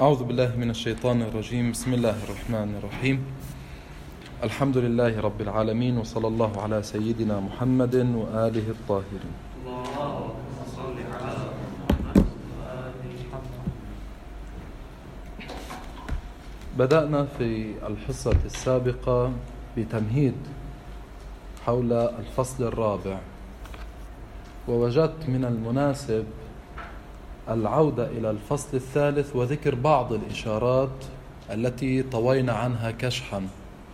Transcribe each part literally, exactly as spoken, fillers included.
أعوذ بالله من الشيطان الرجيم. بسم الله الرحمن الرحيم. الحمد لله رب العالمين، وصلى الله على سيدنا محمد وآله الطاهرين. اللهم صل على محمد وآل محمد. بدأنا في الحصة السابقة بتمهيد حول الفصل الرابع، ووجدت من المناسب العودة إلى الفصل الثالث وذكر بعض الإشارات التي طوينا عنها كشحا.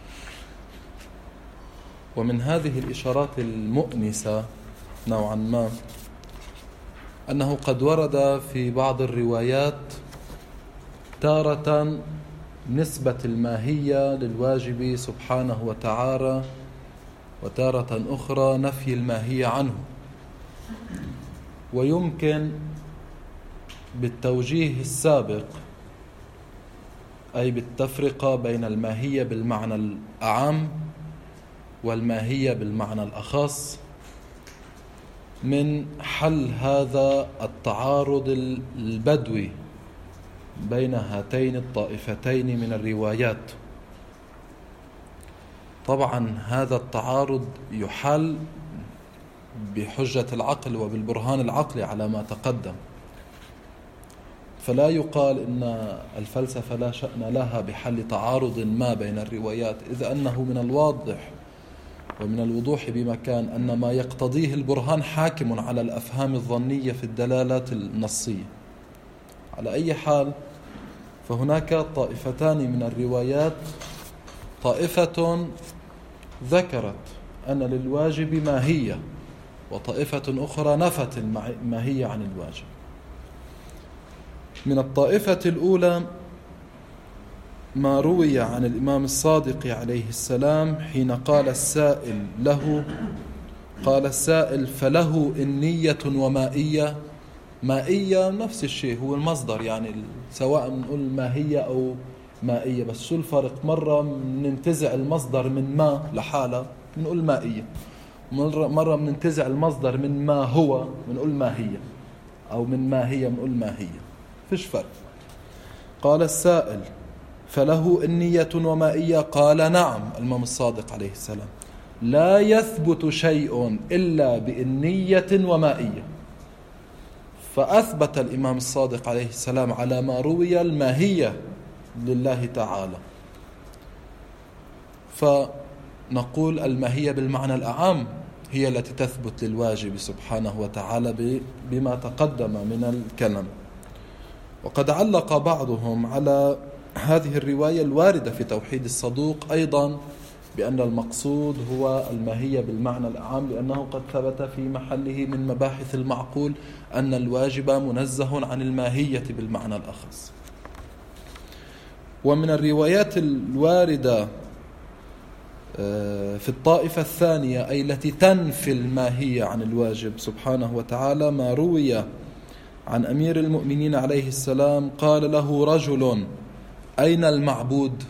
ومن هذه الإشارات المؤنسة نوعا ما أنه قد ورد في بعض الروايات تارة نسبة الماهية للواجب سبحانه وتعالى، وتارة أخرى نفي الماهية عنه. ويمكن بالتوجيه السابق، أي بالتفرقة بين الماهية بالمعنى الأعم والماهية بالمعنى الأخص، من حل هذا التعارض البدوي بين هاتين الطائفتين من الروايات. طبعا هذا التعارض يحل بحجة العقل وبالبرهان العقلي على ما تقدم، فلا يقال إن الفلسفة لا شأن لها بحل تعارض ما بين الروايات، إذ أنه من الواضح ومن الوضوح بمكان أن ما يقتضيه البرهان حاكم على الأفهام الظنية في الدلالات النصية. على أي حال، فهناك طائفتان من الروايات، طائفة ذكرت أن للواجب ماهية، وطائفة أخرى نفت الماهية عن الواجب. من الطائفة الأولى ما روي عن الإمام الصادق عليه السلام حين قال السائل له قال السائل فله إنية ومائية. مائية نفس الشيء، هو المصدر، يعني سواء نقول ماهية أو مائية، بس شو الفرق؟ مرة ننتزع المصدر من ما لحالة نقول مائية، مرة ننتزع المصدر من ما هو نقول ماهية، أو من ماهية نقول ماهية، فيش فرق. قال السائل فله إنية ومائية، قال نعم الإمام الصادق عليه السلام، لا يثبت شيء إلا بإنية ومائية. فأثبت الإمام الصادق عليه السلام على ما روي الماهية لله تعالى. فنقول الماهية بالمعنى الأعم هي التي تثبت للواجب سبحانه وتعالى بما تقدم من الكلام. وقد علق بعضهم على هذه الرواية الواردة في توحيد الصدوق أيضا بأن المقصود هو الماهية بالمعنى الأعام، لأنه قد ثبت في محله من مباحث المعقول أن الواجب منزه عن الماهية بالمعنى الأخص. ومن الروايات الواردة في الطائفة الثانية، أي التي تنفي الماهية عن الواجب سبحانه وتعالى، ما روي عن أمير المؤمنين عليه السلام قال له رجل أين المعبود؟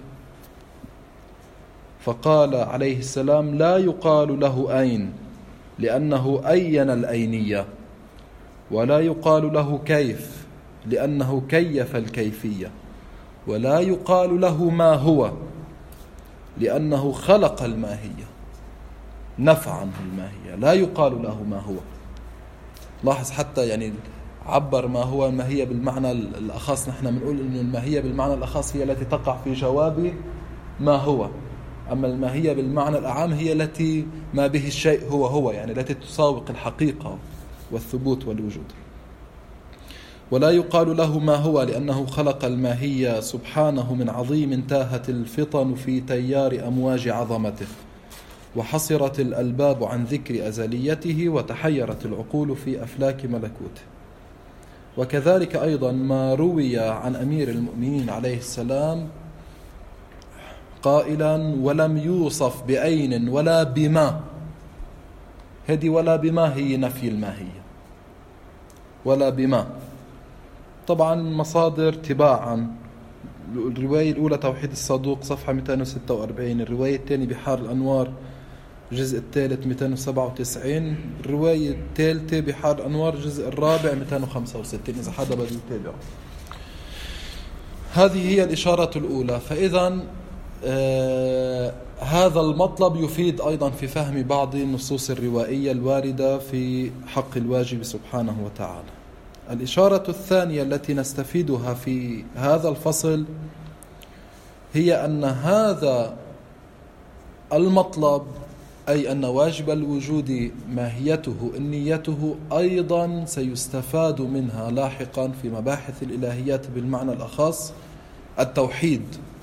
فقال عليه السلام لا يقال له أين، لأنه أين الأينية، ولا يقال له كيف، لأنه كيف الكيفية، ولا يقال له ما هو، لأنه خلق الماهية، نفع عنه الماهية، لا يقال له ما هو. لاحظ حتى يعني عبر ما هو الماهية بالمعنى الأخص. نحن بنقول إن الماهية بالمعنى الأخص هي التي تقع في جواب ما هو، أما الماهية بالمعنى الأعام هي التي ما به الشيء هو هو، يعني التي تساوق الحقيقة والثبوت والوجود. ولا يقال له ما هو، لأنه خلق الماهية سبحانه من عظيم تاهت الفطن في تيار أمواج عظمته، وحصرت الألباب عن ذكر أزليته، وتحيرت العقول في أفلاك ملكوته. وكذلك أيضا ما روي عن أمير المؤمنين عليه السلام قائلا ولم يوصف بأين ولا بما. هذه ولا بما هي نفي الماهية، ولا بما. طبعا مصادر تباعا، الرواية الأولى توحيد الصدوق صفحة مئتين وستة وأربعين، الرواية الثانية بحار الأنوار الجزء الثالث مئتين وسبعة وتسعين، الرواية الثالثة بحار الأنوار الجزء الرابع مئتين وخمسة وستين، إذا حدا بده يتابع. هذه هي الإشارة الأولى. فإذا آه هذا المطلب يفيد أيضا في فهم بعض النصوص الروائية الواردة في حق الواجب سبحانه وتعالى. الإشارة الثانية التي نستفيدها في هذا الفصل هي أن هذا المطلب، أي أن واجب الوجود ماهيته النيته، أيضا سيستفاد منها لاحقا في مباحث الإلهيات بالمعنى الأخص التوحيد.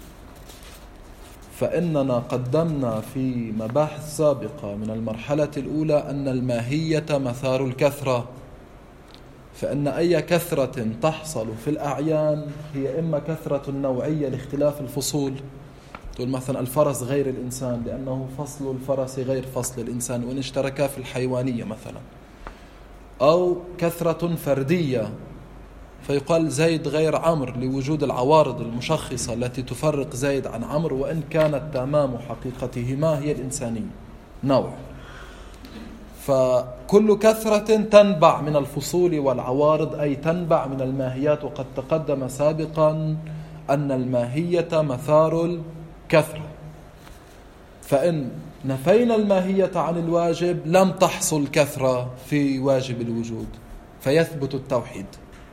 فإننا قدمنا في مباحث سابقة من المرحلة الأولى أن الماهية مثار الكثرة، فإن أي كثرة تحصل في الأعيان هي إما كثرة نوعية لاختلاف الفصول، تقول مثلا الفرس غير الإنسان لأنه فصل الفرس غير فصل الإنسان وإن اشتركا في الحيوانية مثلا، أو كثرة فردية فيقال زيد غير عمرو لوجود العوارض المشخصة التي تفرق زيد عن عمرو، وإن كانت تمام حقيقتهما هي الإنسانية نوع. فكل كثرة تنبع من الفصول والعوارض، أي تنبع من الماهيات، وقد تقدم سابقا أن الماهية مثار الكثرة. فإن نفينا الماهية عن الواجب لم تحصل كثرة في واجب الوجود فيثبت التوحيد،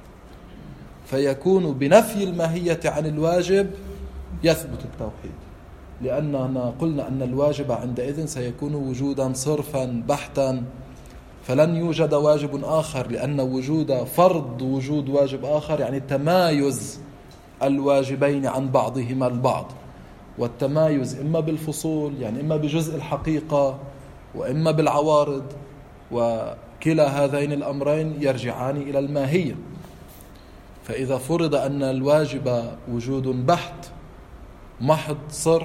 فيكون بنفي الماهية عن الواجب يثبت التوحيد، لأننا قلنا أن الواجب عندئذ سيكون وجودا صرفا بحتا، فلن يوجد واجب آخر، لأن وجود فرض وجود واجب آخر يعني تمايز الواجبين عن بعضهما البعض، والتمايز إما بالفصول يعني إما بجزء الحقيقة وإما بالعوارض، وكلا هذين الأمرين يرجعان إلى الماهية. فإذا فرض أن الواجب وجود بحت محض صرف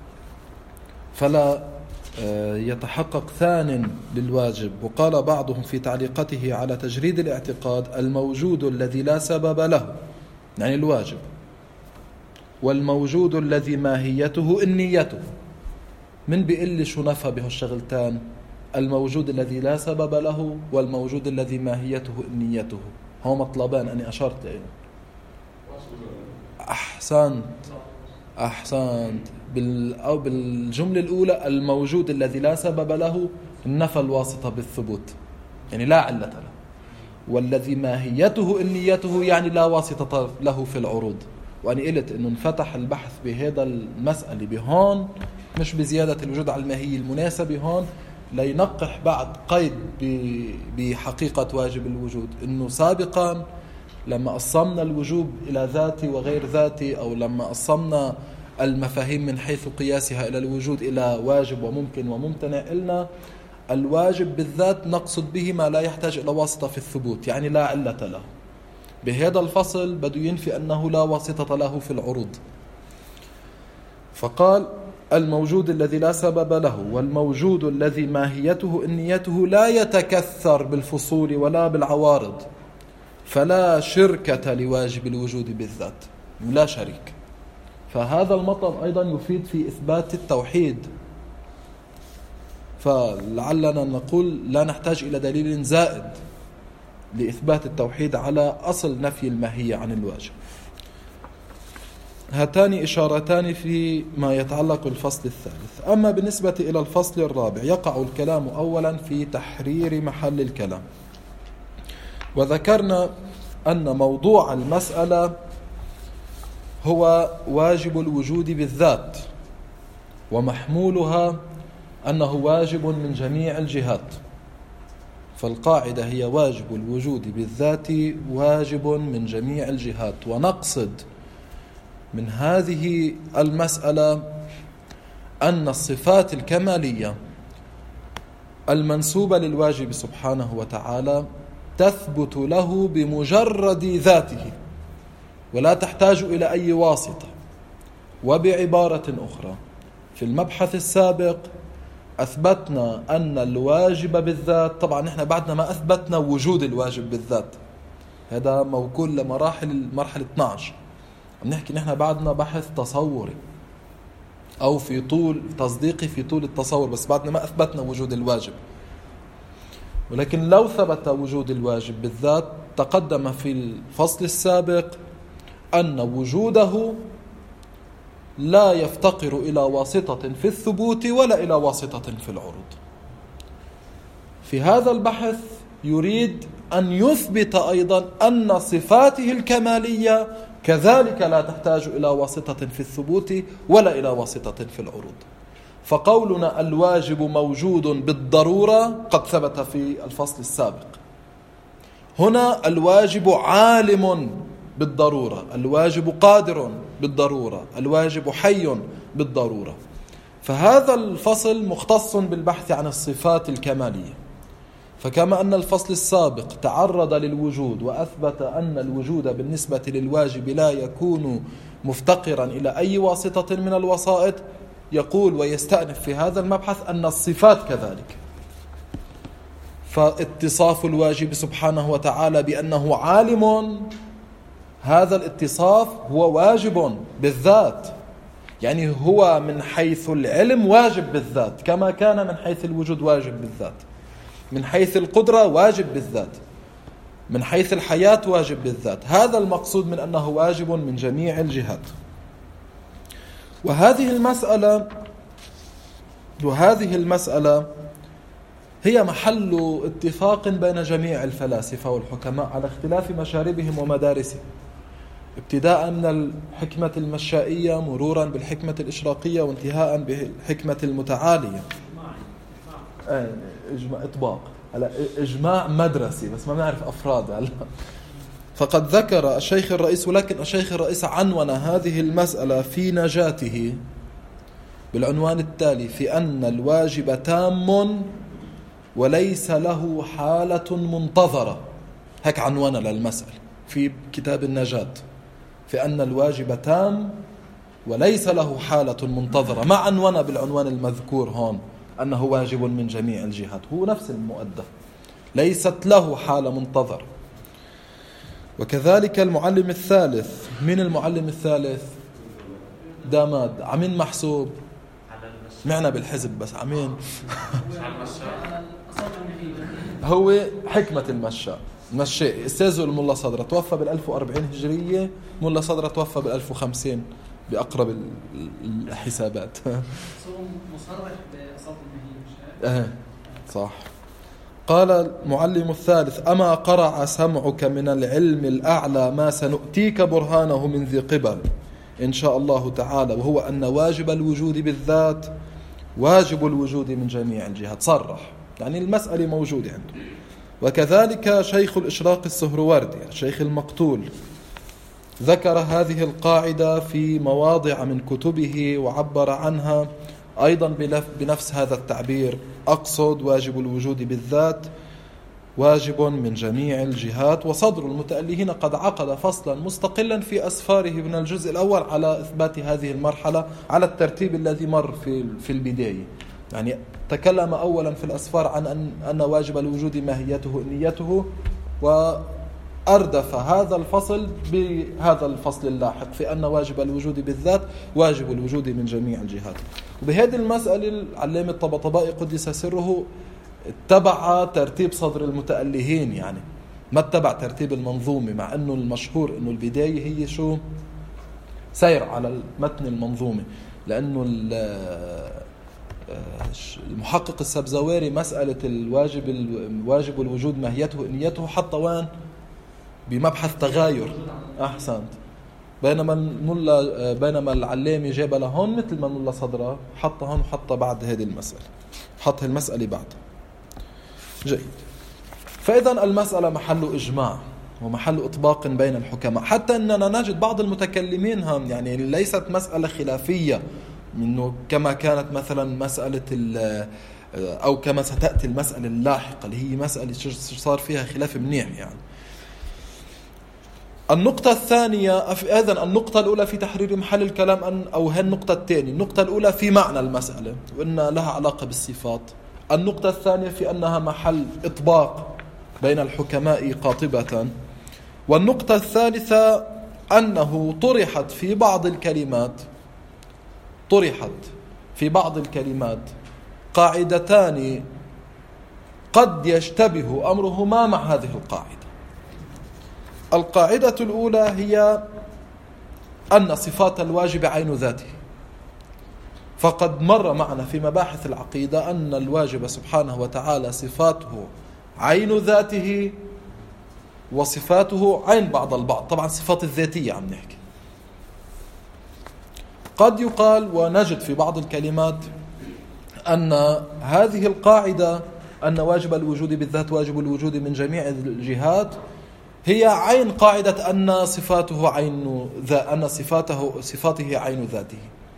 فلا يتحقق ثان للواجب. وقال بعضهم في تعليقته على تجريد الاعتقاد: الموجود الذي لا سبب له يعني الواجب، والموجود الذي ماهيته النيته. من بيقل شو نفى به الشغلتان؟ الموجود الذي لا سبب له والموجود الذي ماهيته نيته. هو مطلبان أنا أشرت إليه. أحسنت أحسنت بال أو بالجملة الأولى الموجود الذي لا سبب له نفى الواسطة بالثبوت يعني لا علة له، والذي ماهيته نيته يعني لا واسطة له في العروض. وأنا قلت إنه انفتح البحث بهذا المسألة بهون مش بزيادة الوجود على الماهية المناسبة هون لينقح بعد قيد بحقيقة واجب الوجود، إنه سابقا لما قسمنا الوجوب إلى ذاتي وغير ذاتي، أو لما قسمنا المفاهيم من حيث قياسها إلى الوجود إلى واجب وممكن وممتنع، قلنا الواجب بالذات نقصد به ما لا يحتاج إلى واسطة في الثبوت يعني لا علة له. بهذا الفصل بده ينفي أنه لا واسطة له في العروض، فقال: الموجود الذي لا سبب له والموجود الذي ماهيته نيته لا يتكثر بالفصول ولا بالعوارض، فلا شركة لواجب الوجود بالذات، لا شريك. فهذا المطلب أيضا يفيد في إثبات التوحيد، فلعلنا نقول لا نحتاج إلى دليل زائد لإثبات التوحيد على أصل نفي الماهية عن الواجب. هاتان إشارتان في ما يتعلق بالفصل الثالث. أما بالنسبة إلى الفصل الرابع يقع الكلام أولا في تحرير محل الكلام، وذكرنا أن موضوع المسألة هو واجب الوجود بالذات، ومحمولها أنه واجب من جميع الجهات. فالقاعدة هي واجب الوجود بالذات واجب من جميع الجهات، ونقصد من هذه المسألة أن الصفات الكمالية المنسوبة للواجب سبحانه وتعالى تثبت له بمجرد ذاته ولا تحتاج إلى أي واسطة. وبعبارة أخرى، في المبحث السابق أثبتنا أن الواجب بالذات، طبعا نحن بعدنا ما أثبتنا وجود الواجب بالذات، هذا موكول لمراحل مرحلة اثني عشر، نحكي نحن بعدنا بحث تصوري أو في طول تصديقي في طول التصور، بس بعدنا ما أثبتنا وجود الواجب. ولكن لو ثبت وجود الواجب بالذات تقدم في الفصل السابق أن وجوده لا يفتقر إلى واسطة في الثبوت ولا إلى واسطة في العروض. في هذا البحث يريد أن يثبت أيضا أن صفاته الكمالية كذلك لا تحتاج إلى واسطة في الثبوت ولا إلى واسطة في العروض. فقولنا الواجب موجود بالضرورة قد ثبت في الفصل السابق. هنا الواجب عالم بالضرورة، الواجب قادر بالضرورة، الواجب حي بالضرورة. فهذا الفصل مختص بالبحث عن الصفات الكمالية. فكما أن الفصل السابق تعرض للوجود وأثبت أن الوجود بالنسبة للواجب لا يكون مفتقرا إلى أي واسطة من الوسائط، يقول ويستأنف في هذا المبحث أن الصفات كذلك. فاتصاف الواجب سبحانه وتعالى بأنه عالم، هذا الاتصاف هو واجب بالذات، يعني هو من حيث العلم واجب بالذات كما كان من حيث الوجود واجب بالذات، من حيث القدرة واجب بالذات، من حيث الحياة واجب بالذات. هذا المقصود من أنه واجب من جميع الجهات. وهذه المسألة وهذه المسألة هي محل اتفاق بين جميع الفلاسفة والحكماء على اختلاف مشاربهم ومدارسهم، ابتداء من الحكمة المشائية مرورا بالحكمة الإشراقية وانتهاء بالحكمة المتعالية. إجماع إطباق، إجماع مدرسي بس ما نعرف أفراد. فقد ذكر الشيخ الرئيس، ولكن الشيخ الرئيس عنون هذه المسألة في نجاته بالعنوان التالي: في أن الواجب تام وليس له حالة منتظرة. هيك عنوان للمسألة في كتاب النجاة، في أن الواجب تام وليس له حالة منتظرة، ما عنون بالعنوان المذكور هون أنه واجب من جميع الجهات، هو نفس المؤدى، ليست له حالة منتظرة. وكذلك المعلم الثالث، من المعلم الثالث داماد عمين محسوب معنا بالحزب بس عمين هو حكمة المشاء مشاء استاذه الملا صدرة توفى بالألف وأربعين هجرية، ملا صدرة توفى بالألف وخمسين بأقرب الحسابات. مصرح بأصابة المهي. اه صح. قال المعلم الثالث: أما قرع سمعك من العلم الأعلى ما سنؤتيك برهانه من ذي قبل إن شاء الله تعالى، وهو أن واجب الوجود بالذات واجب الوجود من جميع الجهات. صرح يعني المسألة موجودة عنده. وكذلك شيخ الإشراق السهروردي الشيخ المقتول ذكر هذه القاعدة في مواضع من كتبه وعبر عنها أيضا بنفس هذا التعبير: أقصد واجب الوجود بالذات واجب من جميع الجهات. وصدر المتألهين قد عقد فصلا مستقلا في أسفاره من الجزء الأول على إثبات هذه المرحلة على الترتيب الذي مر في في البداية. يعني تكلم أولا في الأسفار عن أن, أن واجب الوجود ماهيته نيته، وأردف هذا الفصل بهذا الفصل اللاحق في أن واجب الوجود بالذات واجب الوجود من جميع الجهات. وبهذه المسألة العلامة الطباطبائي قدس سره اتبع ترتيب صدر المتألهين، يعني ما اتبع ترتيب المنظومة، مع أنه المشهور أنه البداية هي شو سير على المتن المنظومة، لأنه المحقق السبزواري مسألة الواجب الواجب الوجود ماهيته نيته حتى وين بمبحث تغاير. أحسنت. بينما الملا بينما العلامة جاب لهون مثل ما الملا صدره حط هون وحط بعد هذه المسألة، حط المسألة بعد. جيد. فإذا المسألة محل إجماع ومحل إطباق بين الحكماء، حتى أننا نجد بعض المتكلمين هم يعني ليست مسألة خلافية منه كما كانت مثلا مسألة أو كما ستأتي المسألة اللاحقة اللي هي مسألة صار فيها خلاف منيح. يعني النقطة الثانية، إذن النقطة الأولى في تحرير محل الكلام أن أو هي النقطة الثانية. النقطة الأولى في معنى المسألة وأن لها علاقة بالصفات. النقطة الثانية في أنها محل إطباق بين الحكماء قاطبة. والنقطة الثالثة أنه طرحت في بعض الكلمات طرحت في بعض الكلمات قاعدتان قد يشتبه أمرهما مع هذه القاعدة. القاعدة الأولى هي أن صفات الواجب عين ذاته. فقد مر معنا في مباحث العقيدة أن الواجب سبحانه وتعالى صفاته عين ذاته وصفاته عين بعض البعض. طبعا صفات الذاتية عم نحكي. قد يقال ونجد في بعض الكلمات أن هذه القاعدة أن واجب الوجود بالذات واجب الوجود من جميع الجهات هي عين قاعدة أن صفاته عين ذا أن صفاته صفاته عين ذاته.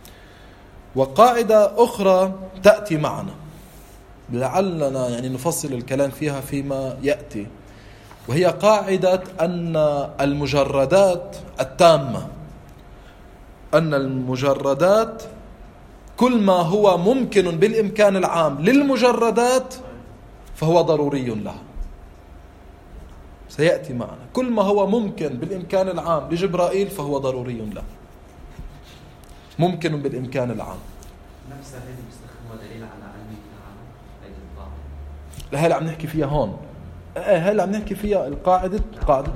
وقاعدة أخرى تأتي معنا لعلنا يعني نفصل الكلام فيها فيما يأتي، وهي قاعدة أن المجردات التامة أن المجردات كل ما هو ممكن بالإمكان العام للمجردات فهو ضروري لها. سيأتي معنا كل ما هو ممكن بالإمكان العام لجبرائيل فهو ضروري له، ممكن بالإمكان العام. نفس هذه بيستخدموها دليل على علمية العالم هذه القاعدة. هاي اللي عم نحكي فيها هون، هاي اللي عم نحكي فيها القاعدة قاعدة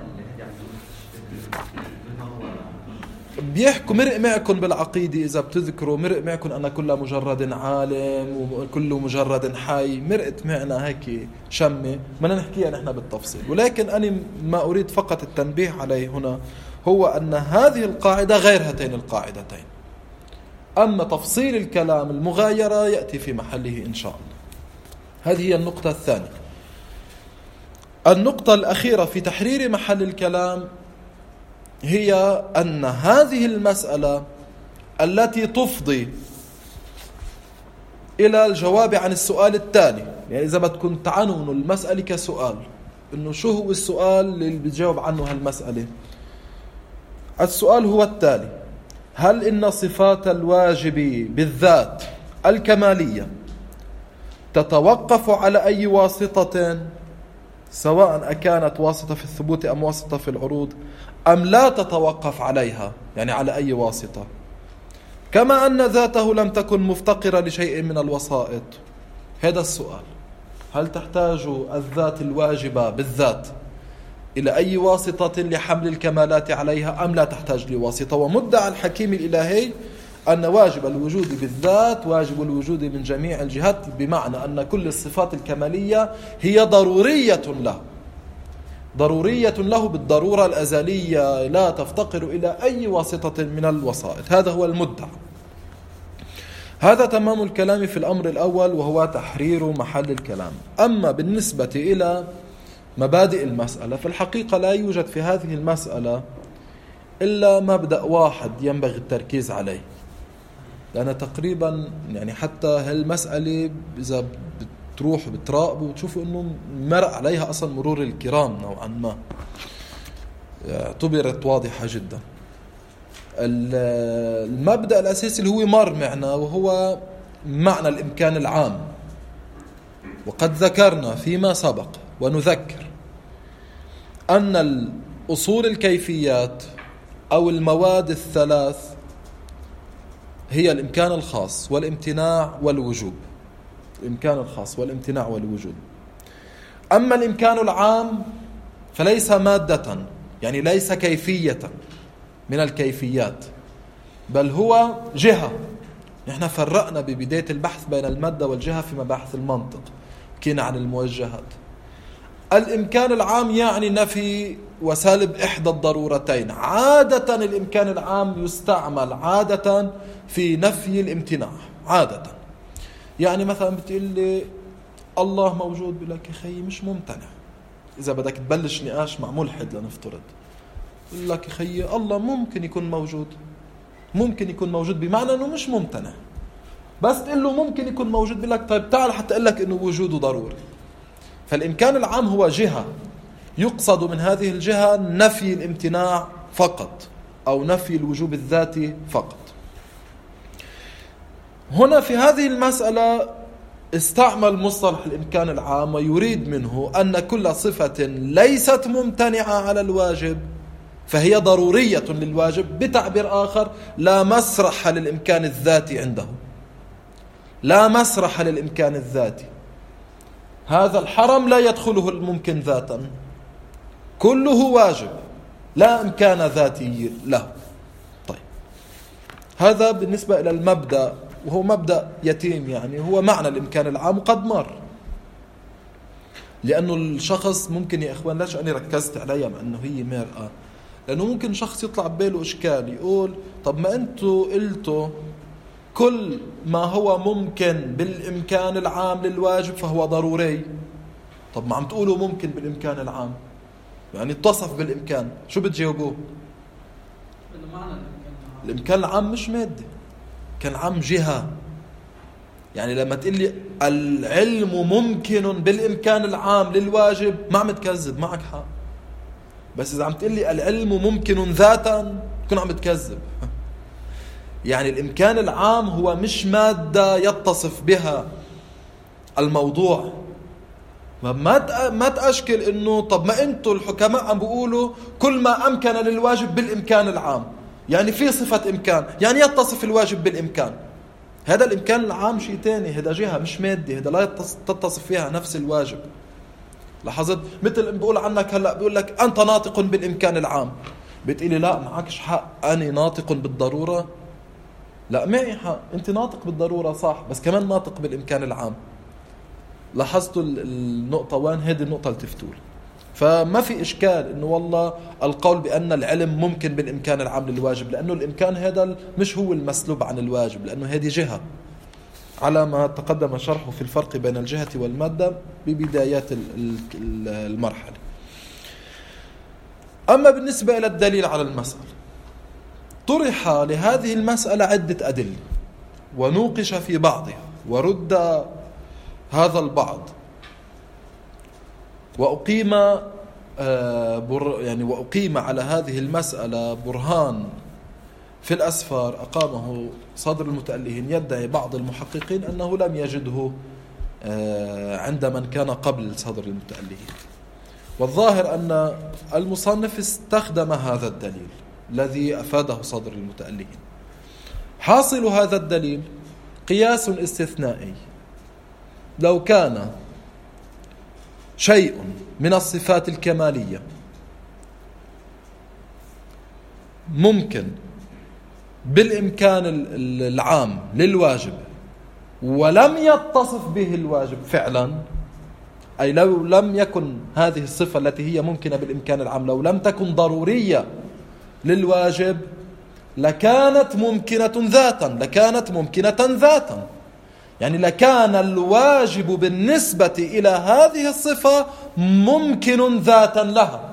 بيحكوا مرق معكم بالعقيدة إذا بتذكروا، مرق معكم أن كل مجرد عالم وكل مجرد حي، مرقت معنا هيك شمة ما نحكيها نحن بالتفصيل. ولكن أنا ما أريد فقط التنبيه عليه هنا هو أن هذه القاعدة غير هاتين القاعدتين. أما تفصيل الكلام المغايرة يأتي في محله إن شاء الله. هذه هي النقطة الثانية. النقطة الأخيرة في تحرير محل الكلام هي أن هذه المسألة التي تفضي إلى الجواب عن السؤال التالي، يعني إذا بدكم تعنونوا المسألة كسؤال، إنه شو هو السؤال اللي بيجاوب عنه هالمسألة؟ السؤال هو التالي: هل إن صفات الواجب بالذات الكمالية تتوقف على أي واسطة، سواء أكانت واسطة في الثبوت أم واسطة في العروض، أم لا تتوقف عليها، يعني على أي واسطة، كما أن ذاته لم تكن مفتقرة لشيء من الوسائط؟ هذا السؤال. هل تحتاج الذات الواجبة بالذات إلى أي واسطة لحمل الكمالات عليها أم لا تحتاج لواسطة؟ ومدعى الحكيم الإلهي أن واجب الوجود بالذات واجب الوجود من جميع الجهات، بمعنى أن كل الصفات الكمالية هي ضرورية له، ضرورية له بالضرورة الأزلية، لا تفتقر إلى أي واسطة من الوسائط. هذا هو المدعى. هذا تمام الكلام في الأمر الأول وهو تحرير محل الكلام. أما بالنسبة إلى مبادئ المسألة، في الحقيقة لا يوجد في هذه المسألة إلا مبدأ واحد ينبغي التركيز عليه، لأن تقريبا يعني حتى هالمسألة إذا بتروح بتراقبوا وتشوفوا إنه مر عليها أصلا مرور الكرام نوعا ما، اعتبرت واضحة جدا. المبدأ الأساسي اللي هو مر معنا وهو معنى الإمكان العام، وقد ذكرنا فيما سبق ونذكر أن الأصول الكيفيات أو المواد الثلاث هي الإمكان الخاص والامتناع والوجوب. الإمكان الخاص والامتناع والوجوب. أما الإمكان العام فليس مادة، يعني ليس كيفية من الكيفيات، بل هو جهة. نحن فرقنا ببداية البحث بين المادة والجهة في مباحث المنطق، كنا عن الموجهات. الإمكان العام يعني نفي وسالب إحدى الضرورتين. عادة الإمكان العام يستعمل عادة في نفي الامتناع عادة. يعني مثلا بتقول لي الله موجود، بقول لك يا خيي مش ممتنع. إذا بدك تبلش نقاش مع ملحد لنفترض، بقول لك يا خيي الله ممكن يكون موجود، ممكن يكون موجود بمعنى أنه مش ممتنع. بس تقول له ممكن يكون موجود، بقول لك طيب تعال حتى أقول لك أنه وجوده ضروري. فالإمكان العام هو جهة يقصد من هذه الجهة نفي الامتناع فقط أو نفي الوجوب الذاتي فقط. هنا في هذه المسألة استعمل مصطلح الإمكان العام ويريد منه أن كل صفة ليست ممتنعة على الواجب فهي ضرورية للواجب. بتعبير آخر، لا مسرح للإمكان الذاتي عنده، لا مسرح للإمكان الذاتي. هذا الحرم لا يدخله الممكن ذاتا، كله واجب لا إمكان ذاتي له. طيب، هذا بالنسبة إلى المبدأ، وهو مبدأ يتيم، يعني هو معنى الإمكان العام وقد مر. لأنه الشخص ممكن يا إخوان، ليش أنا ركزت عليها مع أنه هي مرأة؟ لأنه ممكن شخص يطلع بباله إشكال يقول طب ما أنتوا قلتوا كل ما هو ممكن بالإمكان العام للواجب فهو ضروري. طب ما عم تقولوا ممكن بالإمكان العام، يعني اتصف بالإمكان، شو بتجاوبوه؟ الإمكان العام مش مادة، كان عام جهة. يعني لما تقول لي العلم ممكن بالإمكان العام للواجب ما عم تكذب، معك حق. بس إذا عم تقول لي العلم ممكن ذاتا تكون عم تكذب. يعني الإمكان العام هو مش مادة يتصف بها الموضوع. ما ما تأشكل إنه طب ما أنتوا الحكماء عم بيقولوا كل ما أمكن للواجب بالإمكان العام، يعني في صفة إمكان، يعني يتصف الواجب بالإمكان. هذا الإمكان العام شيء تاني، هذا جهة مش مادة، هذا لا تتصف فيها نفس الواجب. لاحظت؟ مثل بقول عنك هلأ بقول لك أنت ناطق بالإمكان العام، بتقولي لا معكش حق، أنا ناطق بالضرورة. لا معي حق، أنت ناطق بالضرورة صح، بس كمان ناطق بالإمكان العام. لاحظتوا النقطة وين؟ هذه النقطة اللي تفتول. فما في إشكال إنه والله القول بأن العلم ممكن بالإمكان العام للواجب، لأنه الإمكان هذا مش هو المسلوب عن الواجب، لأنه هذه جهة، على ما تقدم شرحه في الفرق بين الجهة والمادة ببدايات المرحلة. أما بالنسبة إلى الدليل على المسألة، طرح لهذه المسألة عدة أدلة ونوقش في بعضها ورد هذا البعض، وأقيم يعني وأقيم على هذه المسألة برهان في الأسفار أقامه صدر المتألهين. يدعي بعض المحققين أنه لم يجده عند من كان قبل صدر المتألهين، والظاهر أن المصنف استخدم هذا الدليل الذي أفاده صدر المتألهين. حاصل هذا الدليل قياس استثنائي. لو كان شيء من الصفات الكمالية ممكن بالإمكان العام للواجب ولم يتصف به الواجب فعلا، أي لو لم يكن هذه الصفة التي هي ممكنة بالإمكان العام لو لم تكن ضرورية للواجب لكانت ممكنة ذاتا، لكانت ممكنة ذاتا يعني لكان الواجب بالنسبة إلى هذه الصفة ممكن ذاتا لها.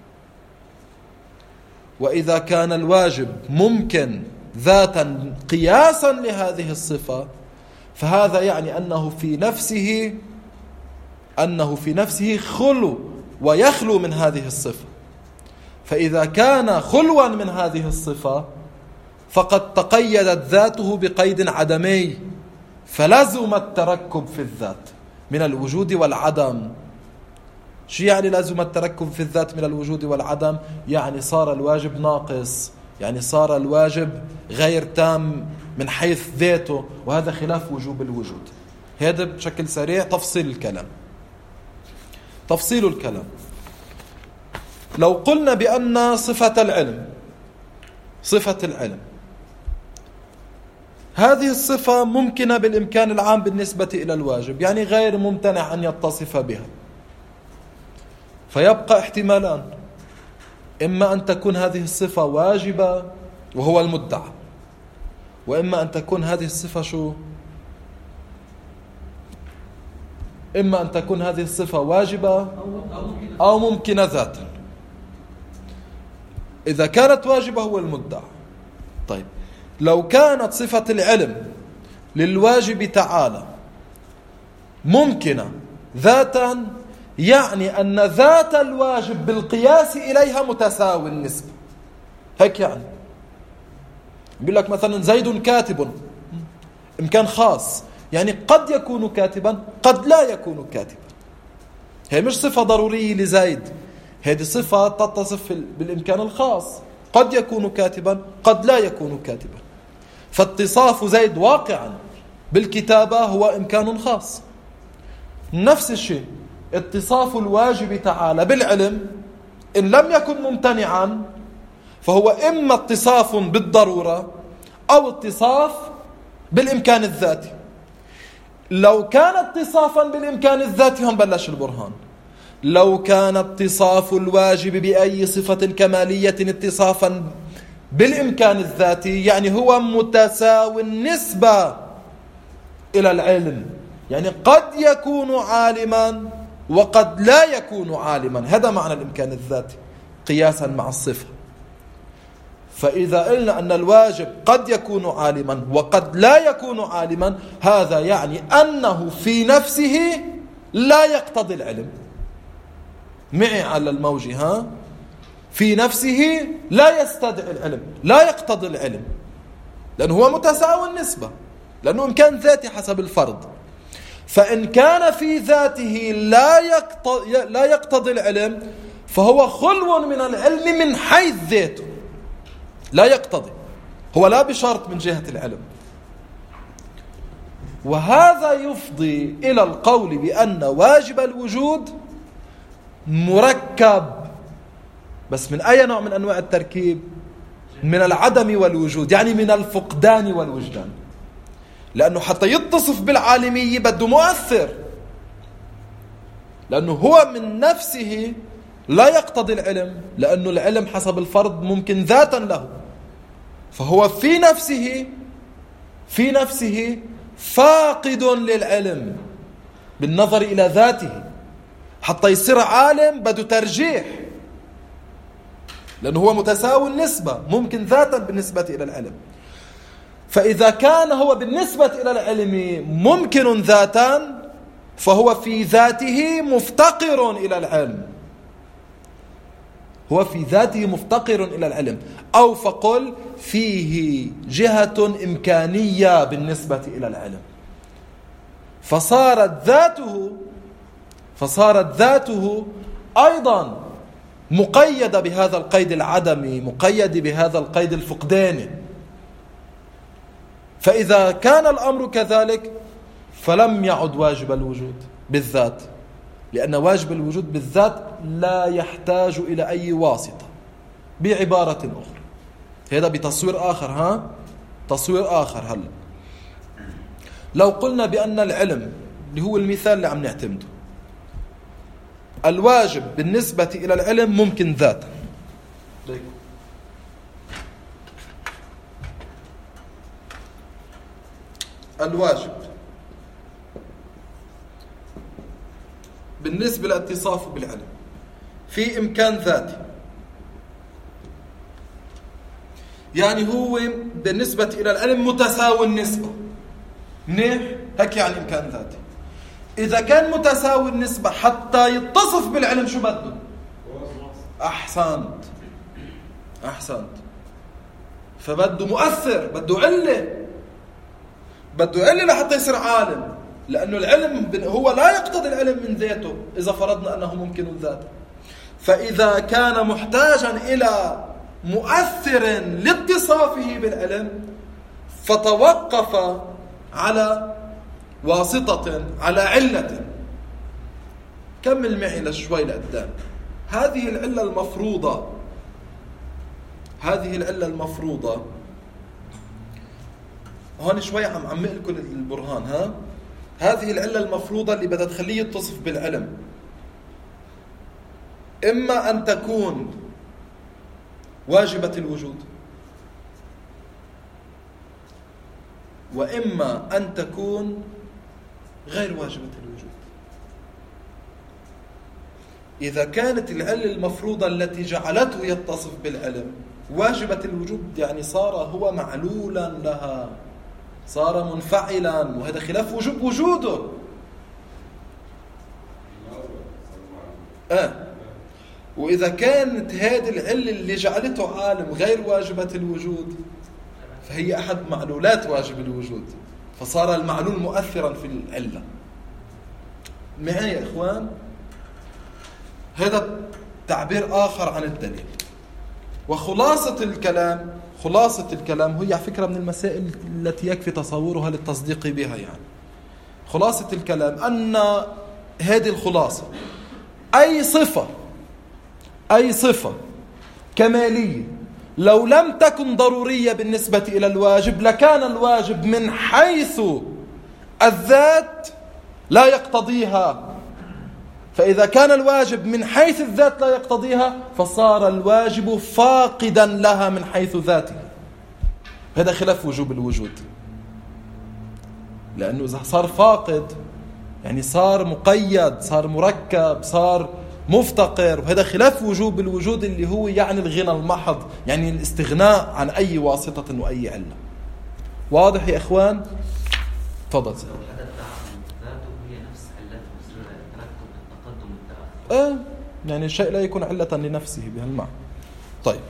وإذا كان الواجب ممكن ذاتا قياسا لهذه الصفة فهذا يعني أنه في نفسه أنه في نفسه خلو ويخلو من هذه الصفة. فإذا كان خلوا من هذه الصفة فقد تقيدت ذاته بقيد عدمي، فلزم التركب في الذات من الوجود والعدم. شو يعني لازم التركب في الذات من الوجود والعدم؟ يعني صار الواجب ناقص، يعني صار الواجب غير تام من حيث ذاته، وهذا خلاف وجوب الوجود. هذا بشكل سريع تفصيل الكلام. تفصيل الكلام، لو قلنا بأن صفة العلم صفة العلم هذه الصفة ممكنة بالإمكان العام بالنسبة إلى الواجب، يعني غير ممتنع أن يتصف بها، فيبقى احتمالان: إما أن تكون هذه الصفة واجبة وهو المدعى، وإما أن تكون هذه الصفة شو؟ إما أن تكون هذه الصفة واجبة أو ممكنة ذاتا. إذا كانت واجبة هو المدعى. طيب لو كانت صفة العلم للواجب تعالى ممكنة ذاتا، يعني أن ذات الواجب بالقياس إليها متساوي النسبة. هيك يعني بيقول لك مثلا زيد كاتب، إمكان خاص، يعني قد يكون كاتبا قد لا يكون كاتبا. هي مش صفة ضرورية لزيد، هذه صفة تتصف بالإمكان الخاص، قد يكون كاتبا قد لا يكون كاتبا. فاتصاف زيد واقعا بالكتابة هو إمكان خاص. نفس الشيء اتصاف الواجب تعالى بالعلم إن لم يكن ممتنعا فهو إما اتصاف بالضرورة أو اتصاف بالإمكان الذاتي. لو كان اتصافا بالإمكان الذاتي هم بلش البرهان. لو كان اتصاف الواجب بأي صفة كمالية اتصافا بالإمكان الذاتي يعني هو متساوي النسبة إلى العلم، يعني قد يكون عالما وقد لا يكون عالما، هذا معنى الإمكان الذاتي قياسا مع الصفة. فإذا قلنا أن الواجب قد يكون عالما وقد لا يكون عالما، هذا يعني أنه في نفسه لا يقتضي العلم. معي على الموج ها؟ في نفسه لا يستدعي العلم، لا يقتضي العلم، لأنه هو متساوي النسبة، لأنه إمكان ذاتي حسب الفرض. فإن كان في ذاته لا يقتضي, لا يقتضي العلم فهو خلو من العلم من حيث ذاته، لا يقتضي، هو لا بشرط من جهة العلم. وهذا يفضي إلى القول بأن واجب الوجود مركب، بس من أي نوع من أنواع التركيب؟ من العدم والوجود، يعني من الفقدان والوجدان. لأنه حتى يتصف بالعالمية بده مؤثر، لأنه هو من نفسه لا يقتضي العلم، لأنه العلم حسب الفرض ممكن ذاتا له، فهو في نفسه في نفسه فاقد للعلم بالنظر إلى ذاته. حتى يصير عالم بده ترجيح، لأنه هو متساوي النسبة، ممكن ذاتا بالنسبة إلى العلم. فإذا كان هو بالنسبة إلى العلم ممكن ذاتا فهو في ذاته مفتقر إلى العلم، هو في ذاته مفتقر إلى العلم، أو فقل فيه جهة إمكانية بالنسبة إلى العلم. فصارت ذاته فصارت ذاته أيضا مقيدة بهذا القيد العدمي، مقيد بهذا القيد الفقداني. فإذا كان الأمر كذلك فلم يعد واجب الوجود بالذات، لأن واجب الوجود بالذات لا يحتاج إلى أي واسطة. بعبارة أخرى، هذا بتصوير آخر ها تصوير آخر هلا لو قلنا بأن العلم اللي هو المثال اللي عم نعتمده، الواجب بالنسبة إلى العلم ممكن ذاتا. الواجب بالنسبة لاتصافه بالعلم في إمكان ذاتي، يعني هو بالنسبة إلى العلم متساوي النسبة. منيح، هيك يعني إمكان ذاتي. إذا كان متساوي النسبة حتى يتصف بالعلم شو بده؟ أحسنت أحسنت فبده مؤثر، بده علة، بده علة لحتى يصير عالم، لأنه العلم هو لا يقتضي العلم من ذاته إذا فرضنا أنه ممكن الذات. فإذا كان محتاجا إلى مؤثر لاتصافه بالعلم فتوقف على واسطة، على علة. كمل معي لشوي لقدام. هذه العلة المفروضة هذه العلة المفروضة هون شوي عم عم لكم البرهان ها هذه العلة المفروضة اللي بدها تخليه يتصف بالعلم، إما أن تكون واجبة الوجود، وإما أن تكون غير واجبة الوجود. إذا كانت العلة المفروضة التي جعلته يتصف بالعلم واجبة الوجود، يعني صار هو معلولا لها، صار منفعلا، وهذا خلاف وجوب وجوده. آه. وإذا كانت هذه العلة اللي جعلته عالم غير واجبة الوجود فهي أحد معلولات واجب الوجود، فصار المعلول مؤثرا في العلة. معي يا إخوان؟ هذا تعبير آخر عن الدليل. وخلاصة الكلام خلاصة الكلام هي على فكرة من المسائل التي يكفي تصورها للتصديق بها. يعني خلاصة الكلام أن هذه الخلاصة أي صفة أي صفة كمالية لو لم تكن ضرورية بالنسبة إلى الواجب لكان الواجب من حيث الذات لا يقتضيها. فإذا كان الواجب من حيث الذات لا يقتضيها فصار الواجب فاقدا لها من حيث ذاته. هذا خلاف وجوب الوجود، لأنه إذا صار فاقد يعني صار مقيد، صار مركب، صار مفتقر، وهذا خلاف وجوب الوجود اللي هو يعني الغنى المحض، يعني الاستغناء عن أي واسطة وأي علة. واضح يا إخوان؟ تفضل. آه يعني الشيء لا يكون علة لنفسه بهالمعنى. طيب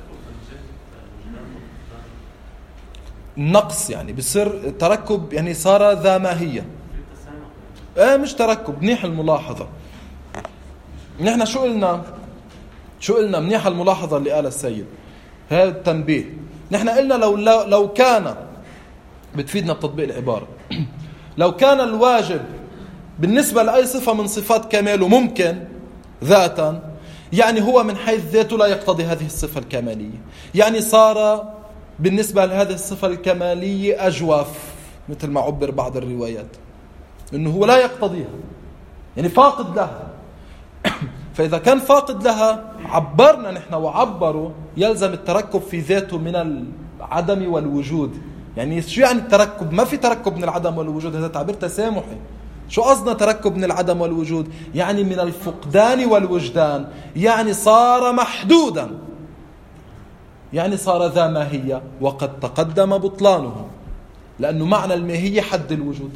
النقص يعني بصير تركب، يعني صار ذا ماهية. آه مش تركب، منيح الملاحظة. نحن شو قلنا شو قلنا منيح الملاحظة اللي قال السيد، هذا التنبيه. نحن قلنا لو لو كان بتفيدنا بتطبيق العبارة لو كان الواجب بالنسبة لأي صفة من صفات كماله ممكن ذاتا، يعني هو من حيث ذاته لا يقتضي هذه الصفة الكمالية، يعني صار بالنسبة لهذه الصفة الكمالية أجوف، مثل ما عبر بعض الروايات إنه هو لا يقتضيها، يعني فاقد لها. فإذا كان فاقد لها عبرنا نحن وعبروا يلزم التركب في ذاته من العدم والوجود. يعني شو يعني التركب؟ ما في تركب من العدم والوجود، هذا تعبير تسامحي. شو قصدنا تركب من العدم والوجود؟ يعني من الفقدان والوجدان، يعني صار محدودا، يعني صار ذا ماهية، وقد تقدم بطلانه، لأنه معنى الماهية حد الوجود.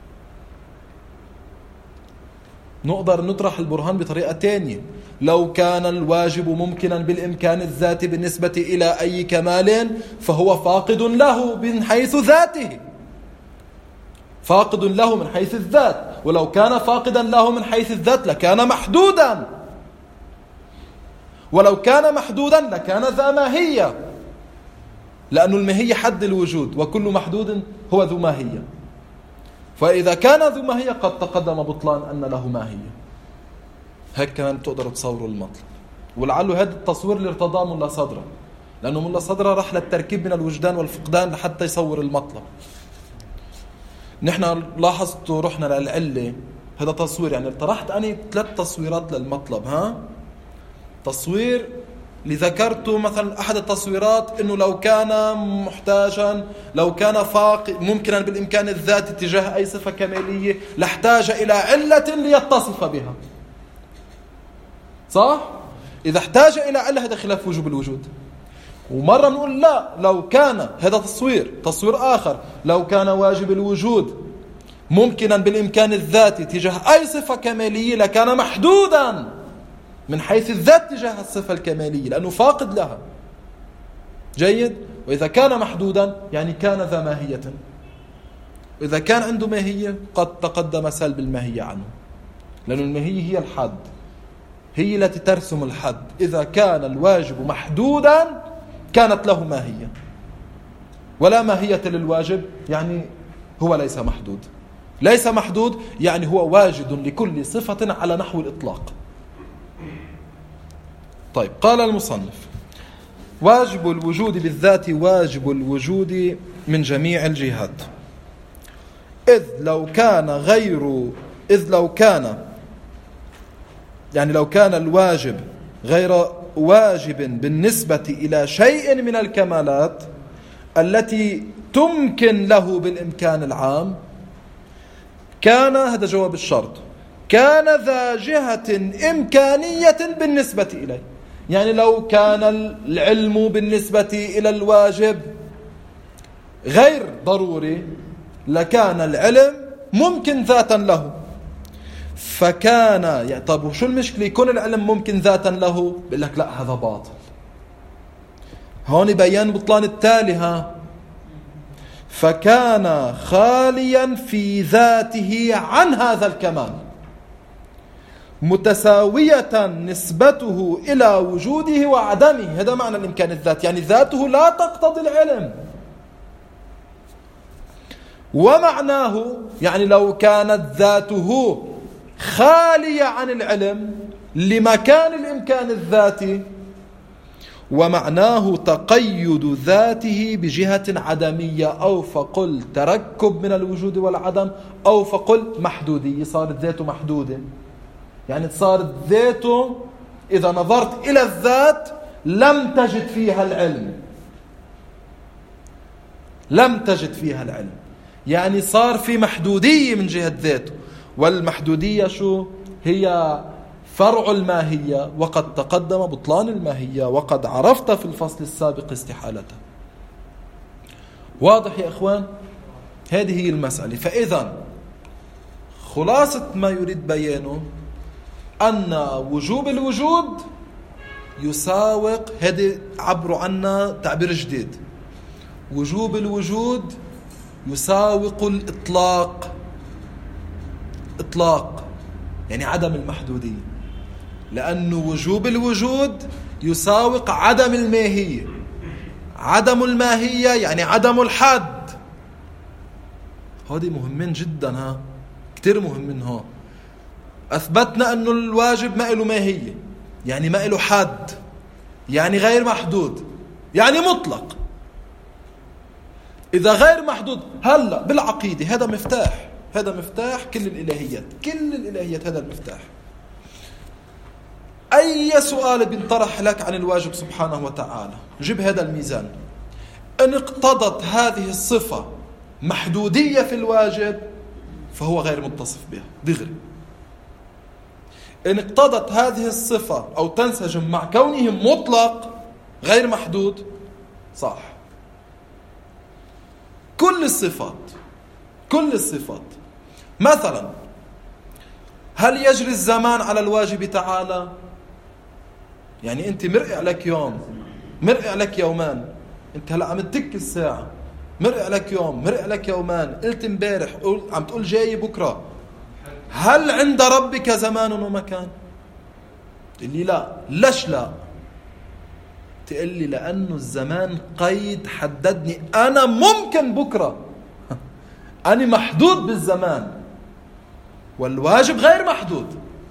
نقدر نطرح البرهان بطريقة تانية. لو كان الواجب ممكنا بالإمكان الذاتي بالنسبة إلى أي كمال فهو فاقد له من حيث ذاته، فاقد له من حيث الذات. ولو كان فاقدا له من حيث الذات لكان محدودا، ولو كان محدودا لكان ذا ماهية، لأن الماهية حد الوجود، وكل محدود هو ذو ماهية. فإذا كان ذو ماهية قد تقدم بطلان أن له ماهية. هيك كمان تقدروا تصوروا المطلب. ولعله هذا التصوير اللي ارتضاه ملا صدرة، لأنه ملا صدرة راح للتركيب من الوجدان والفقدان لحتى يصور المطلب. نحن لاحظتوا رحنا للعلة، هذا تصوير، يعني طرحت أنا ثلاث تصويرات للمطلب. ها تصوير اللي ذكرته مثلا أحد التصويرات إنه لو كان محتاجا، لو كان فاقد ممكنا بالإمكان الذاتي تجاه أي صفة كمالية لاحتاج إلى علة ليتصف بها. صح؟ إذا احتاج إلى علة هذا خلاف وجوب الوجود. ومرة نقول لا، لو كان هذا تصوير تصوير آخر، لو كان واجب الوجود ممكنا بالإمكان الذاتي تجاه أي صفة كمالية لكان محدودا من حيث الذات تجاه الصفة الكمالية لأنه فاقد لها. جيد؟ وإذا كان محدودا يعني كان ذا ماهية. إذا كان عنده ماهية قد تقدم سلب الماهية عنه، لأن الماهية هي الحد، هي التي ترسم الحد. إذا كان الواجب محدودا كانت له ماهية، ولا ماهية للواجب يعني هو ليس محدود. ليس محدود يعني هو واجد لكل صفة على نحو الإطلاق. طيب قال المصنف: واجب الوجود بالذات واجب الوجود من جميع الجهات، إذ لو كان غير إذ لو كان يعني لو كان الواجب غير واجب بالنسبة إلى شيء من الكمالات التي تمكن له بالإمكان العام كان، هذا جواب الشرط، كان ذا جهة إمكانية بالنسبة إليه. يعني لو كان العلم بالنسبة إلى الواجب غير ضروري لكان العلم ممكن ذاتا له، فكان يعني طب وشو المشكلة يكون العلم ممكن ذاتا له؟ بيقول لك لا هذا باطل. هون بيان بطلان التالي، ها فكان خاليا في ذاته عن هذا الكمال متساوية نسبته إلى وجوده وعدمه. هذا معنى الإمكان الذات، يعني ذاته لا تقتضي العلم. ومعناه يعني لو كانت ذاته خالية عن العلم لمكان الإمكان الذاتي، ومعناه تقيد ذاته بجهة عدمية، أو فقل تركب من الوجود والعدم، أو فقل محدودية، صارت ذاته محدودة. يعني صارت ذاته إذا نظرت إلى الذات لم تجد فيها العلم، لم تجد فيها العلم، يعني صار في محدودية من جهة ذاته. والمحدودية شو هي؟ فرع الماهية، وقد تقدم بطلان الماهية، وقد عرفت في الفصل السابق استحالتها. واضح يا إخوان؟ هذه هي المسألة. فإذا خلاصة ما يريد بيانه أن وجوب الوجود يساوق، هذه عبروا عنا تعبير جديد، وجوب الوجود يساوق الإطلاق. إطلاق يعني عدم المحدودية، لأن وجوب الوجود يساوق عدم الماهية. عدم الماهية يعني عدم الحد. هذه مهمين جدا، ها كتير مهمين. ها أثبتنا أنه الواجب ما له ماهية، يعني ما له حد، يعني غير محدود، يعني مطلق. إذا غير محدود، هلأ بالعقيدة هذا مفتاح، هذا مفتاح كل الإلهيات، كل الإلهيات هذا المفتاح. أي سؤال بينطرح لك عن الواجب سبحانه وتعالى جيب هذا الميزان. إن اقتضت هذه الصفة محدودية في الواجب فهو غير متصف بها دغري. إن اقتضت هذه الصفة أو تنسجم مع كونه مطلق غير محدود، صح. كل الصفات، كل الصفات. مثلا هل يجري الزمان على الواجب تعالى؟ يعني أنت مرقع لك يوم، مرقع لك يومان، أنت هلأ عم تتك الساعة، مرقع لك يوم، مرقع لك يومان، قلت امبارح، عم تقول جاي بكرة. هل عند ربك زمان ومكان؟ تقول لي لا. ليش لا؟ تقول لي لأنه الزمان قيد حددني، أنا ممكن بكرة، أنا محدود بالزمان، والواجب غير محدود،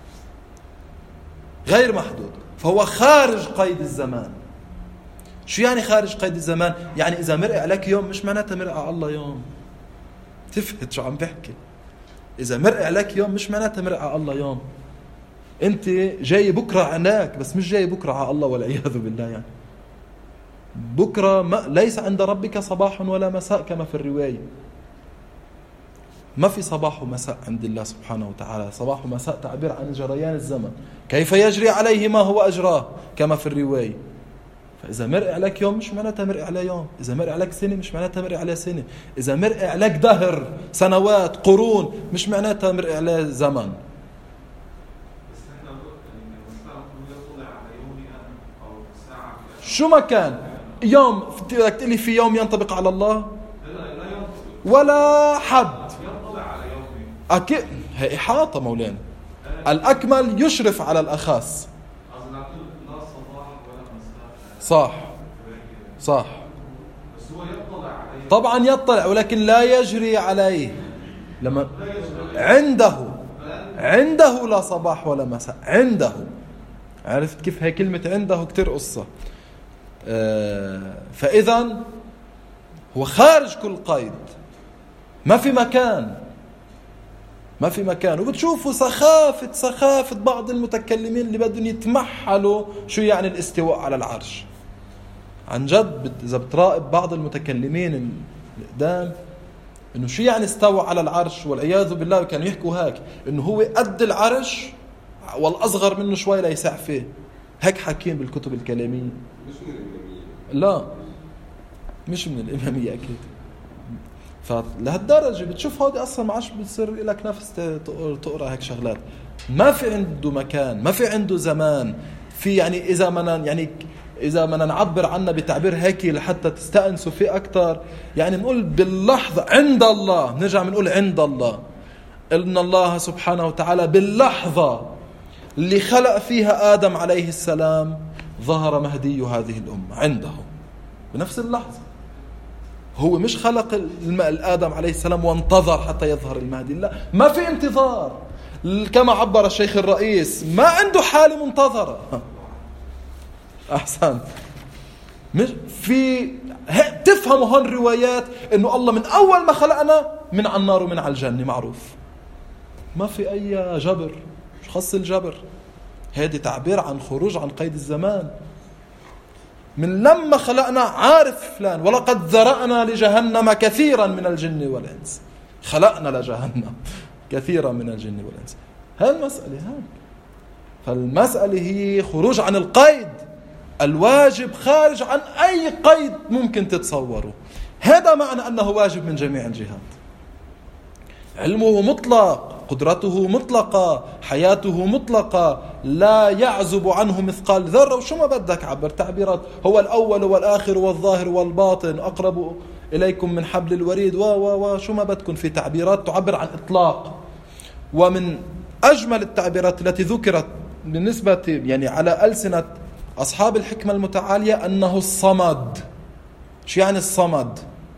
غير محدود، فهو خارج قيد الزمان. شو يعني خارج قيد الزمان؟ يعني إذا مرقع لك يوم مش معناتها مرقع على الله يوم. تفهت شو عم بحكي؟ إذا مرقع لك يوم مش معناتها مرقع على الله يوم. أنت جاي بكرة عناك، بس مش جاي بكرة على الله والعياذ بالله. يعني بكرة ما ليس عند ربك صباح ولا مساء كما في الرواية. ما في صباح ومساء عند الله سبحانه وتعالى. صباح ومساء تعبير عن جريان الزمن، كيف يجري عليه ما هو أجراه كما في الرواية. فإذا مرقع لك يوم مش معناتها مرقع على يوم، إذا مرقع لك سنة مش معناتها مرقع على سنة، إذا مرقع لك دهر، سنوات، قرون، مش معناتها مرقع على زمن. شو ما كان يوم، بدك تقولي في يوم ينطبق على الله ولا حد أكيد. هي إحاطة مولانا، الأكمل يشرف على الأخاص. صح صح طبعا يطلع، ولكن لا يجري عليه. لما عنده عنده لا صباح ولا مساء، عنده. عرفت كيف؟ هي كلمة عنده كتير قصة. فإذا هو خارج كل قيد، ما في مكان، ما في مكان. وبتشوفوا سخافة سخافة بعض المتكلمين اللي بدهم يتمحلوا شو يعني الاستواء على العرش. عن جد إذا بتراقب بعض المتكلمين القدام إنه شو يعني استوى على العرش، والعياذ بالله كانوا يحكوا هيك، إنه هو قد العرش والأصغر منه شوي لا يسع فيه. هيك حاكين بالكتب الكلامية. مش من الإمامية. لا مش من الإمامية أكيد. فلهالدرجة بتشوف هذه أصلا ما عادش بتصير لك نفس تقرأ هيك شغلات. ما في عنده مكان، ما في عنده زمان. في يعني إذا ما يعني إذا ما نعبر عنه بتعبير هيك لحتى تستأنسوا فيه أكتر، يعني نقول باللحظة عند الله، نرجع بنقول عند الله، إن الله سبحانه وتعالى باللحظة اللي خلق فيها آدم عليه السلام ظهر مهدي هذه الأمة عنده بنفس اللحظة. هو مش خلق الآدم عليه السلام وانتظر حتى يظهر المهدي، لا، ما في انتظار. كما عبر الشيخ الرئيس، ما عنده حالة منتظرة. أحسن. في تفهموا هون روايات إنه الله من أول ما خلقنا من على النار ومن على الجنة، معروف، ما في أي جبر. مش خص الجبر، هذا تعبير عن خروج عن قيد الزمان. من لما خلقنا عارف فلان، ولقد ذرأنا لجهنم كثيرا من الجن والإنس، خلقنا لجهنم كثيرا من الجن والإنس. هاي المسألة هاي. فالمسألة هي خروج عن القيد، الواجب خارج عن أي قيد ممكن تتصوره. هذا معنى أنه واجب من جميع الجهات. علمه مطلق، قدرته مطلقة، حياته مطلقة، لا يعزب عنه مثقال ذرة. وشو ما بدك عبر تعبيرات، هو الأول والآخر والظاهر والباطن، أقرب إليكم من حبل الوريد، و و و شو ما بدكم في تعبيرات تعبر عن إطلاق. ومن أجمل التعبيرات التي ذكرت بالنسبة يعني على ألسنة أصحاب الحكمة المتعالية أنه الصمد. شو يعني الصمد؟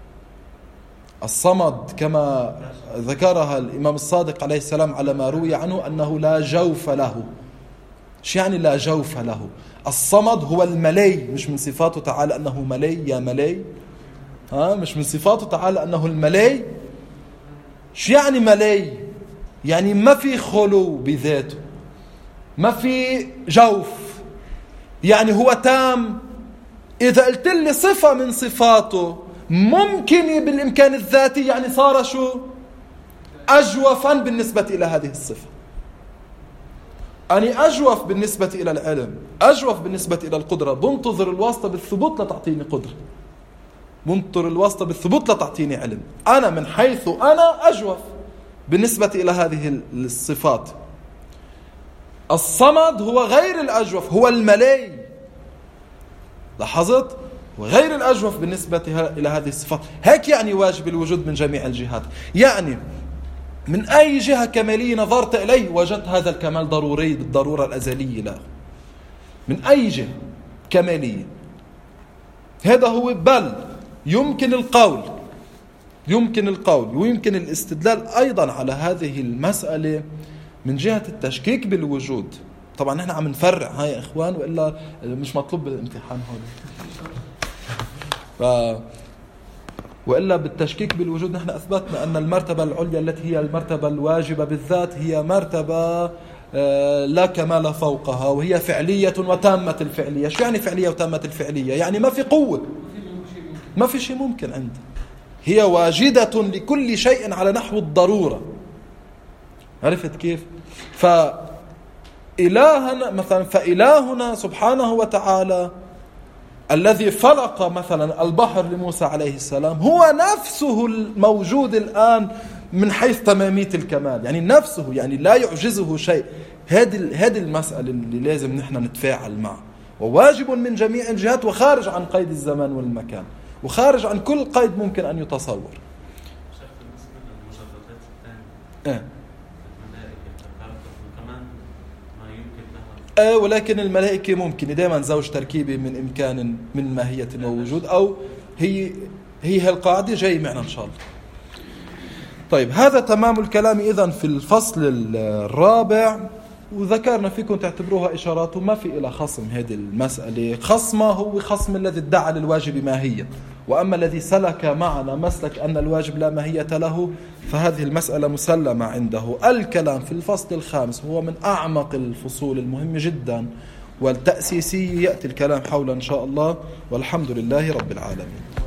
الصمد كما ذكرها الإمام الصادق عليه السلام على ما روي عنه أنه لا جوف له. شو يعني لا جوف له؟ الصمد هو الملي، مش من صفاته تعالى أنه ملي يا ملي، ها مش من صفاته تعالى أنه الملي. شو يعني ملي؟ يعني ما في خلو بذاته، ما في جوف، يعني هو تام. إذا قلت لي صفة من صفاته ممكن بالإمكان الذاتي، يعني صار شو؟ أجوفا بالنسبة إلى هذه الصفة. أنا أجوف بالنسبة إلى العلم، أجوف بالنسبة إلى القدرة، بنتظر الواسطة بالثبوت لتعطيني قدرة، بنتظر الواسطة بالثبوت لتعطيني علم. أنا من حيث أنا أجوف بالنسبة إلى هذه الصفات. الصمد هو غير الأجوف، هو الملي. لاحظت؟ وغير الأجوف بالنسبة إلى هذه الصفات. هيك يعني واجب الوجود من جميع الجهات. يعني من أي جهة كمالية نظرت إليه وجدت هذا الكمال ضروري بالضرورة الأزلية له، من أي جهة كمالية. هذا هو. بل يمكن القول يمكن القول ويمكن الاستدلال أيضا على هذه المسألة من جهة التشكيك بالوجود. طبعا نحن عم نفرع هاي يا إخوان، وإلا مش مطلوب بالامتحان هذا. ف... وإلا بالتشكيك بالوجود نحن أثبتنا أن المرتبة العليا التي هي المرتبة الواجبة بالذات هي مرتبة لا كمال فوقها، وهي فعلية وتامة الفعلية. شو يعني فعلية وتامة الفعلية؟ يعني ما في قوة، ما في شيء ممكن عنده، هي واجدة لكل شيء على نحو الضرورة. عرفت كيف؟ فإلهنا مثلا فإلهنا سبحانه وتعالى الذي فلق مثلا البحر لموسى عليه السلام هو نفسه الموجود الآن من حيث تمامية الكمال، يعني نفسه، يعني لا يعجزه شيء. هذه هذه المسألة اللي لازم نحن نتفاعل معه، وواجب من جميع الجهات، وخارج عن قيد الزمان والمكان، وخارج عن كل قيد ممكن أن يتصور. آه. آه ولكن الملائكة ممكن دائما زوج تركيبة من إمكان من ماهية ووجود، أو هي هي القاعدة جاي معنا إن شاء الله. طيب هذا تمام الكلام إذن في الفصل الرابع، وذكرنا فيكم تعتبروها إشارات وما في إلى خصم هذه المسألة. خصمه هو خصم الذي ادعى للواجب ماهية، وأما الذي سلك معنا مسلك أن الواجب لا ماهية له فهذه المسألة مسلمة عنده. الكلام في الفصل الخامس هو من أعمق الفصول المهمة جدا والتأسيسية، يأتي الكلام حول إن شاء الله، والحمد لله رب العالمين.